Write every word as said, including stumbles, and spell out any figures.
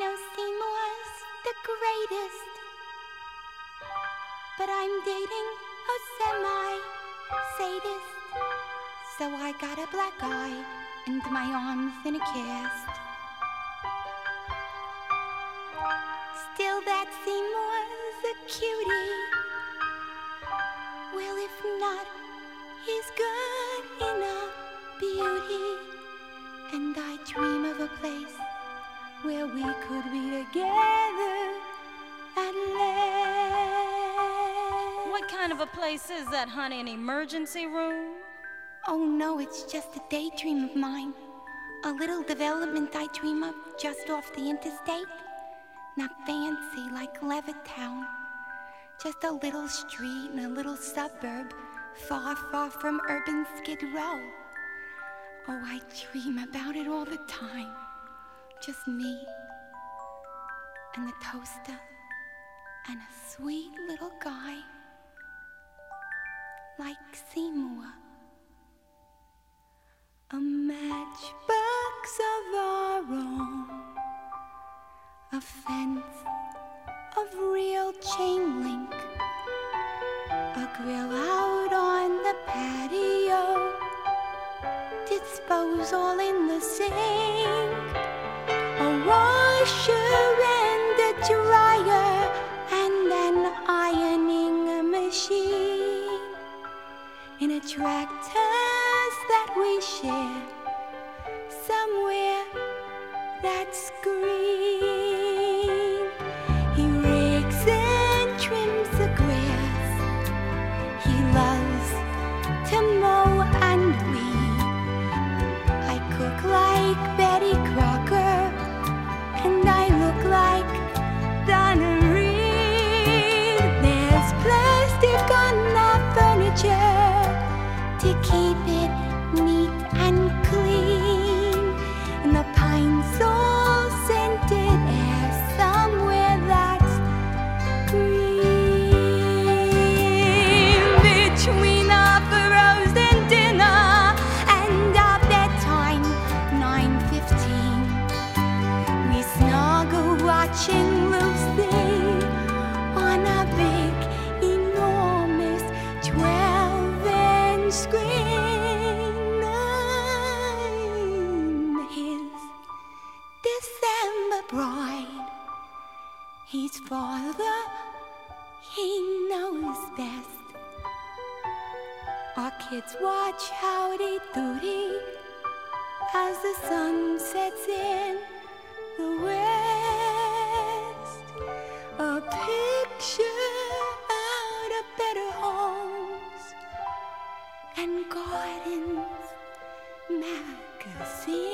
know Seymour's the greatest, but I'm dating a semi-sadist, so I got a black eye and my arms in a cast. Still, that Seymour's a cutie. Well, if not, he's good enough beauty. And I dream of a place where we could be together at last. What kind of a place is that, honey? An emergency room? Oh no, it's just a daydream of mine. A little development I dream of just off the interstate. Not fancy like Levittown. Just a little street in a little suburb, far, far from urban Skid Row. Oh, I dream about it all the time. Just me and the toaster and a sweet little guy like Seymour. A matchbox of our own, a fence of real chain link, a grill out on the patio, disposal in the sink, a washer and a dryer, and an ironing machine, in a tractors that we share somewhere that's green. He rakes and trims the grass. He loves to mow and weed. I cook like Betty Crocker, and I look like Donna Reed. There's plastic on our furniture to keep it neat and clean. In the pine sol scented air somewhere that's green. Between our frozen dinner and our bedtime, nine fifteen, we snuggle watching Lucy on a big, enormous twelve inch screen. His December bride, he's father, he knows best. Our kids watch Howdy Doody as the sun sets in the west. A picture out of better homes and gardens magazine.